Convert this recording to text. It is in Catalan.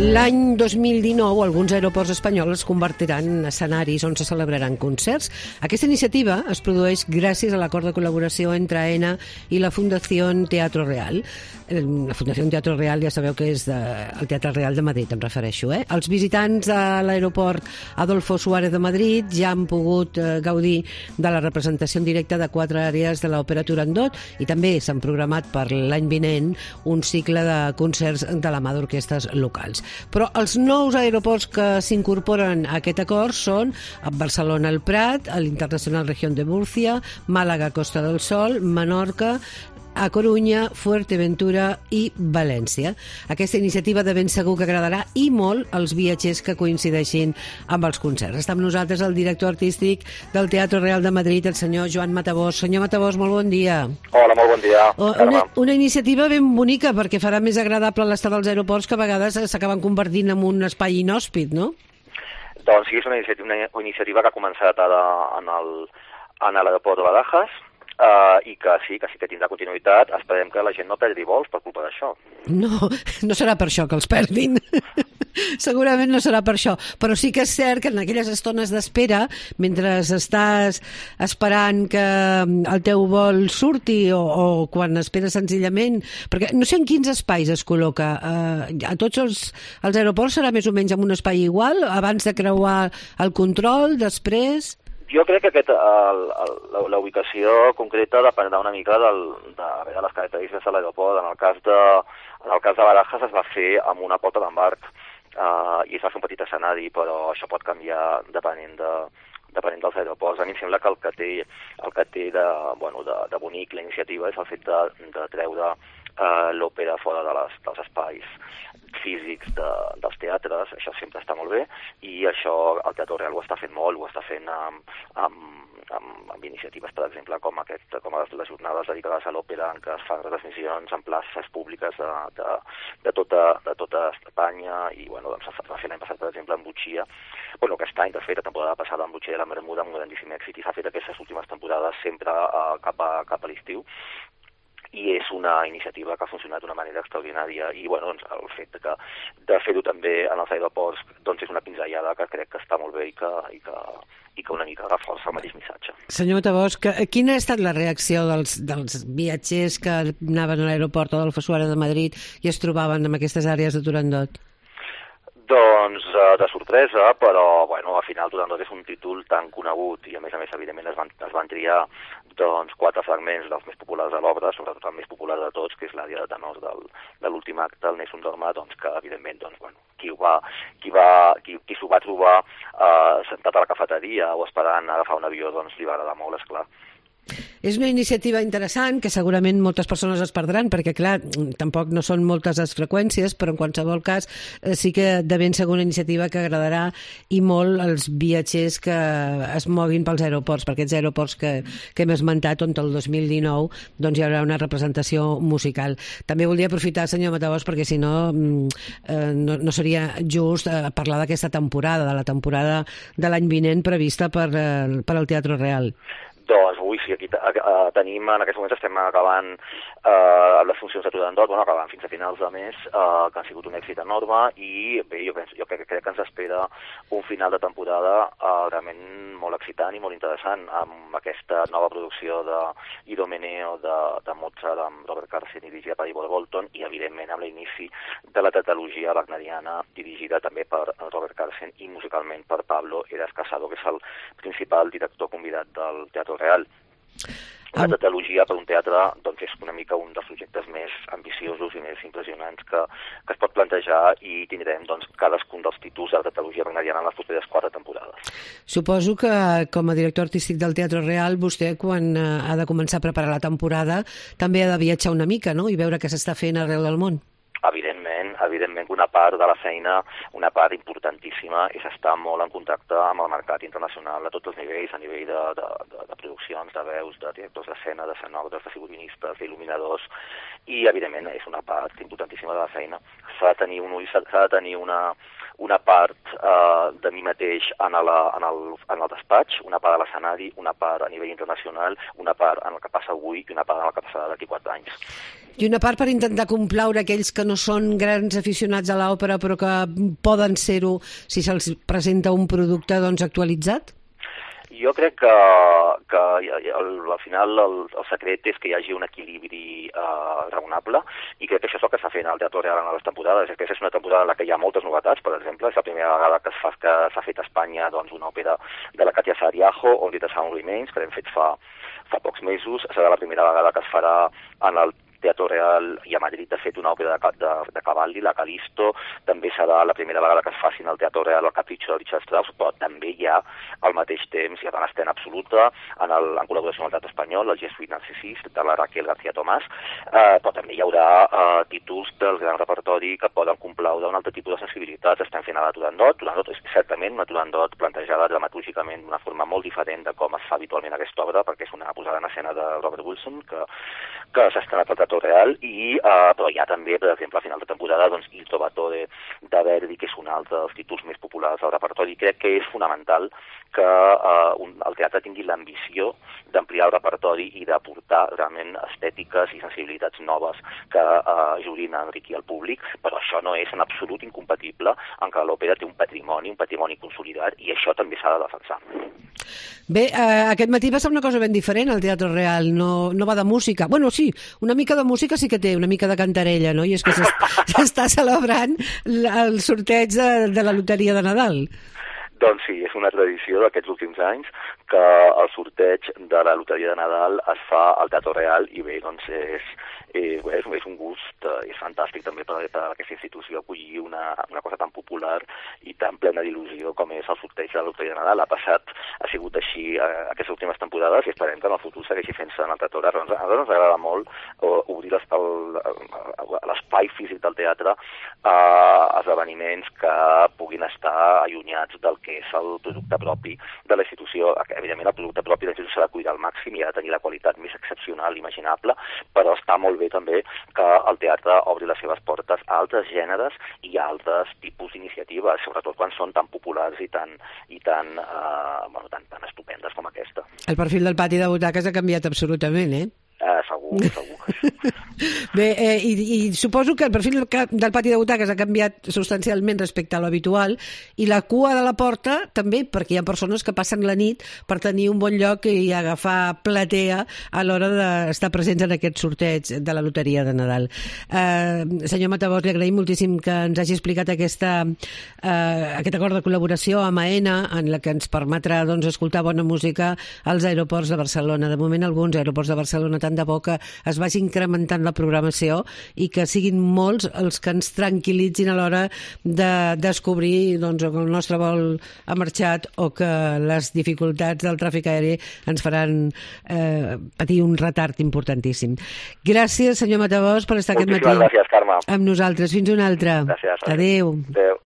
L'any 2019 alguns aeroports espanyols es convertiran en escenaris on se celebraran concerts. Aquesta iniciativa es produeix gràcies a l'acord de col·laboració entre AENA i la Fundació Teatro Real. La Fundació Teatro Real ja sabeu que és el Teatre Real de Madrid, em refereixo. Els visitants a l'aeroport Adolfo Suárez de Madrid ja han pogut gaudir de la representació en directe de 4 àrees de l'òpera Turandot i també s'han programat per l'any vinent un cicle de concerts de la mà d'orquestres locals. Però els nous aeroports que s'incorporen a aquest acord són Barcelona el Prat, l'Internacional Región de Murcia, Màlaga Costa del Sol, Menorca, a Corunya, Fuerteventura i València. Aquesta iniciativa de ben segur que agradarà i molt als viatgers que coincideixin amb els concerts. Està amb nosaltres el director artístic del Teatre Real de Madrid, el senyor Joan Matabós. Senyor Matabós, molt bon dia. Hola, molt bon dia. Una iniciativa ben bonica perquè farà més agradable l'estat dels aeroports que a vegades s'acaben convertint en un espai inhòspit, no? Doncs sí, és una iniciativa que ha començat ara en l'aeroport de Barajas, i que sí que tindrà continuïtat. Esperem que la gent no perdi vols per culpa d'això. No serà per això que els perdin. Segurament no serà per això, però sí que és cert que en aquelles estones d'espera, mentre estàs esperant que el teu vol surti o quan esperes senzillament, perquè no sé en quins espais es col·loca, a tots els aeroports serà més o menys en un espai igual, abans de creuar el control, després... Jo crec que la ubicació concreta dependrà una mica de les característiques de l'aeroport. En el cas de Barajas es va fer amb una porta d'embarc i es va fer un petit escenari, però això pot canviar depenent dels aeroports. A mi em sembla que el que té de bonic la iniciativa és el fet de treure l'òpera fora dels espais físics dels teatres. Això sempre està molt bé i això el Teatre Real ho està fent molt, ho està fent amb iniciatives, per exemple, com les jornades dedicades a l'òpera, en què es fan retransmissions en places públiques de tota Espanya i doncs es va fer l'any passat, per exemple, en Butxia. Aquest any, de fet, la temporada passada en Butxia de la Bermuda amb un grandíssim èxit i s'ha fet aquestes últimes temporades sempre cap a l'estiu. I és una iniciativa que ha funcionat d'una manera extraordinària i el fet de fer-ho també en els aeroports és una pinzellada que crec que està molt bé i que una mica reforça el mateix missatge. Senyor Matabós, quina ha estat la reacció dels viatgers que anaven a l'aeroport Adolfo Suárez de Madrid i es trobaven en aquestes àrees de Turandot? Doncs de sorpresa, però al final Turandot és un títol tan conegut i a més evidentment es van triar 4 fragments dels més populars de l'obra, sobretot el més popular de tots, que és l'àrea de tenors de l'últim acte, el Nessun Dorma, que evidentment qui s'ho va trobar sentat a la cafeteria o esperant agafar un avió li va agradar molt, esclar. És una iniciativa interessant que segurament moltes persones es perdran perquè, clar, tampoc no són moltes les freqüències, però en qualsevol cas sí que de ben segur una iniciativa que agradarà i molt als viatgers que es moguin pels aeroports, per aquests aeroports que hem esmentat on el 2019 hi haurà una representació musical. També volia aprofitar, senyor Matabós, perquè si no no seria just parlar d'aquesta temporada, de la temporada de l'any vinent prevista per al Teatre Real. Doncs sí, aquí tenim, en aquests moments estem acabant les funcions de Turandot, acabant fins a finals de mes, que han sigut un èxit enorme i bé, jo crec que ens espera un final de temporada realment molt excitant i molt interessant amb aquesta nova producció d'Idomeneo de Mozart amb Robert Carsen i dirigida per Ivor Bolton i evidentment amb l'inici de la tetralogia wagneriana dirigida també per Robert Carsen i musicalment per Pablo Heras Casado, que és el principal director convidat del Teatre Real. La tetralogia per un teatre és una mica un dels projectes més ambiciosos i més impressionants que es pot plantejar i tindrem cadascun dels títols de la tetralogia wagneriana en les properes 4 temporades. Suposo que com a director artístic del Teatre Real vostè quan ha de començar a preparar la temporada també ha de viatjar una mica, no?, i veure què s'està fent arreu del món. Evidentment que una part de la feina, una part importantíssima, és estar molt en contacte amb el mercat internacional a tots els nivells, a nivell de produccions, de veus, de directors d'escena, d'escenògrafs, de figurinistes, d'il·luminadors, i evidentment és una part importantíssima de la feina. S'ha de tenir un ull, s'ha de tenir una part de mi mateix en el despatx, una part a l'escenari, una part a nivell internacional, una part en el que passa avui i una part en el que passarà d'aquí 4 anys. I una part per intentar complaure aquells que no són grans aficionats a l'òpera però que poden ser-ho si se'ls presenta un producte doncs, actualitzat? Jo crec que al final el secret és que hi hagi un equilibri raonable i crec que això és el que està fent el Teatre Real en les temporades. Aquesta és una temporada en la que hi ha moltes novetats, per exemple, és la primera vegada que s'ha fet a Espanya doncs, una òpera de la Katia Saariaho, Only the Sound Remains, que l'hem fet fa pocs mesos. Serà la primera vegada que es farà en el Teatre Real i a Madrid ha fet una òpera de Cavalli, la Calisto, també serà la primera vegada que es faci en el Teatre Real el Capriccio de Richard Strauss, però també hi ha al mateix temps, hi ha una escena absoluta en col·laboració amb el Teatre Espanyol, el Jesuit Narcisist, de la Raquel García Tomàs, però també hi haurà títols del gran repertori que poden complaure un altre tipus de sensibilitats. Estem fent a la Turandot. Turandot és certament una Turandot plantejada dramatúrgicament d'una forma molt diferent de com es fa habitualment aquesta obra, perquè és una posada en escena de Robert Wilson, que s'ha estrenat al Teatre Real, però hi ha també, per exemple, a final de temporada, doncs, Il Trovatore de Verdi, que és un altre dels títols més populars del repertori. Crec que és fonamental que el teatre tingui l'ambició d'ampliar el repertori i d'aportar realment estètiques i sensibilitats noves que ajudin a enriquir el públic, però això no és en absolut incompatible amb que l'òpera té un patrimoni consolidat, i això també s'ha de defensar. Bé, aquest matí va ser una cosa ben diferent al Teatre Real, no va de música. Bueno, sí, una mica de música sí que té, una mica de cantarella, no? I és que s'està celebrant el sorteig de la loteria de Nadal. Doncs sí, és una tradició d'aquests últims anys que el sorteig de la loteria de Nadal es fa al Teatre Real, i bé, doncs és un gust, és fantàstic també per aquesta institució acollir una cosa tan popular i tan plena d'il·lusió com és el sorteig de la loteria de Nadal. Ha sigut així aquestes últimes temporades i esperem que en el futur segueixi fent-se en el Teatre Real. A nosaltres ens agrada molt obrir l'espai físic del teatre a esdeveniments que puguin estar allunyats del que és el producte propi de la institució. Evidentment, el producte propi de la institució s'ha de cuidar al màxim i ha de tenir la qualitat més excepcional imaginable, però està molt bé també que el teatre obri les seves portes a altres gèneres i a altres tipus d'iniciatives, sobretot quan són tan populars i tan estupendes com aquesta. El perfil del pati de butaques ha canviat absolutament, eh? Segur. Bé, i suposo que el perfil del pati de butaques ha canviat substancialment respecte a l'habitual, i la cua de la porta també, perquè hi ha persones que passen la nit per tenir un bon lloc i agafar platea a l'hora d'estar presents en aquest sorteig de la loteria de Nadal. Senyor Matavós, li agraïm moltíssim que ens hagi explicat aquest acord de col·laboració amb AENA, en la que ens permetrà escoltar bona música als aeroports de Barcelona. De moment, alguns aeroports de Barcelona, tant de bo que es vagi incrementant la programació i que siguin molts els que ens tranquil·litzin a l'hora de descobrir que el nostre vol ha marxat o que les dificultats del tràfic aeri ens faran patir un retard importantíssim. Gràcies, senyor Matavós, per estar aquest matí gràcies, Carme. amb nosaltres. Fins una altra. Gràcies. Adéu. Adéu.